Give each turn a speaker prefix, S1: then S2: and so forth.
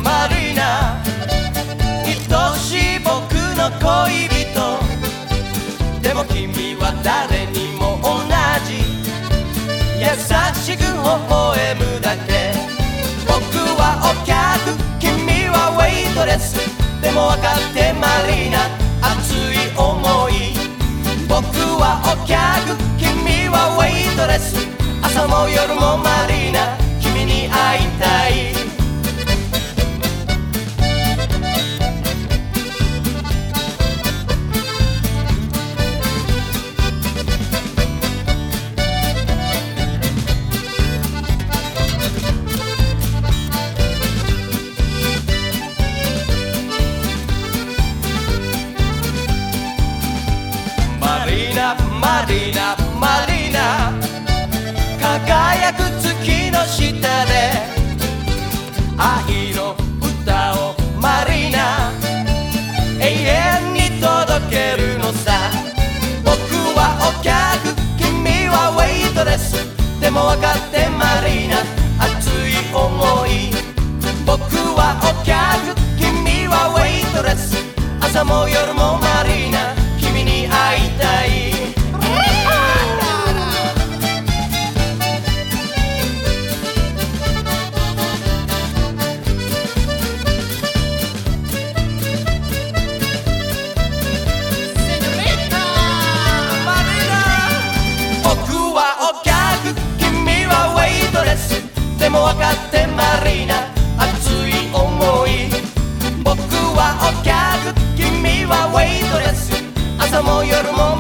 S1: マリーナ、愛しい僕の恋人。でも君は誰にも同じ、優しく微笑むだけ。僕はお客、君はウェイトレス。でも分かってマリーナ、熱い想い。僕はお客、君はウェイトレス。朝も夜もマリーナ、君に会いたい。マリーナ、マリーナ、マリーナ、輝く月の下で愛の歌をマリーナ、永遠に届けるのさ。僕はお客、君はウェイトレス。でも分かってマリーナ、熱い想い。僕はお客、君はウェイトレス。朝も夜もマリーナ、君に会いたい。でも分かってマリーナ、熱い想い。僕はお客、君はウェイトレス。朝も夜も